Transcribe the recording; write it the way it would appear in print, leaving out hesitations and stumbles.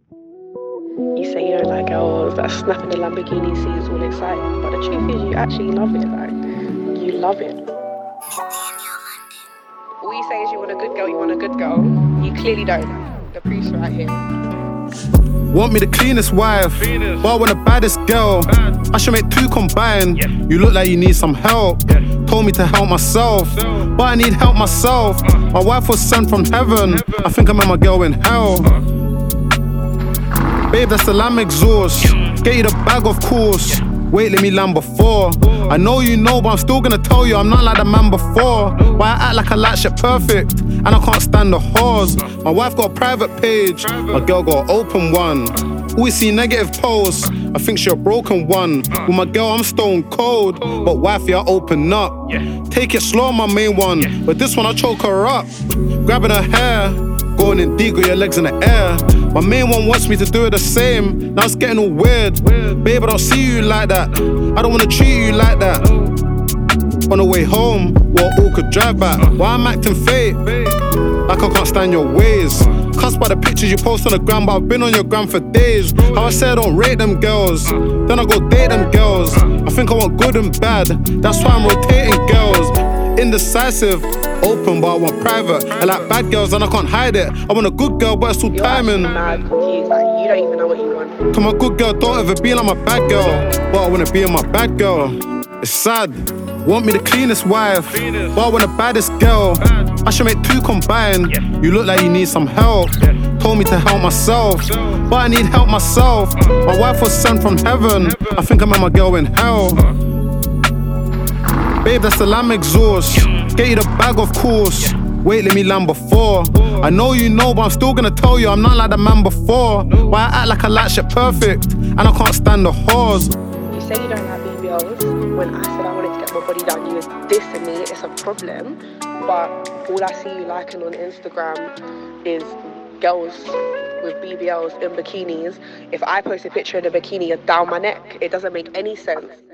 You say you don't like girls that snap in the Lamborghini sees all exciting, but the truth is you actually love it. Like, you love it. All you say is you want a good girl, you want a good girl. You clearly don't. The proof's right here. Want me the cleanest wife, but I want the baddest girl. I should make two combined. You look like you need some help. Told me to help myself, but I need help myself. My wife was sent from heaven. I think I met my girl in hell. Babe, that's the lamb exhaust. Get you the bag, of course. Wait, let me land before. I know you know, but I'm still gonna tell you I'm not like the man before. Why I act like I like shit perfect, and I can't stand the whores. My wife got a private page, my girl got an open one. Always see negative posts, I think she a broken one. With my girl, I'm stone cold, but wifey, I open up. Take it slow, my main one, but this one I choke her up. Grabbing her hair, going in deep with your legs in the air. My main one wants me to do it the same. Now it's getting all weird. Babe, I don't see you like that. I don't wanna treat you like that. On the way home, what all could drive back. Why I'm acting fake, like I can't stand your ways. Cussed by the pictures you post on the gram, but I've been on your gram for days. How I say I don't rate them girls, then I go date them girls. I think I want good and bad, that's why I'm rotating girls. Indecisive, open but I want private. I like bad girls and I can't hide it. I want a good girl but it's still timing. You're mad confused, like you don't even know what you want. Come on, good girl, don't ever be like my bad girl, but I wanna be in my bad girl. It's sad. Want me the cleanest wife, but I want the baddest girl. I should make two combined. You look like you need some help. Told me to help myself, but I need help myself. My wife was sent from heaven. I think I met my girl in hell. Babe, that's the lamb exhaust. Get you the bag, of course. Wait, let me land before. I know you know, but I'm still gonna tell you I'm not like the man before. Why I act like I like shit perfect, and I can't stand the whores. You say you don't like BBLs. When I said I wanted to get my body done, you was dissing me. It's a problem. But all I see you liking on Instagram is girls with BBLs in bikinis. If I post a picture in a bikini, you're down my neck. It doesn't make any sense.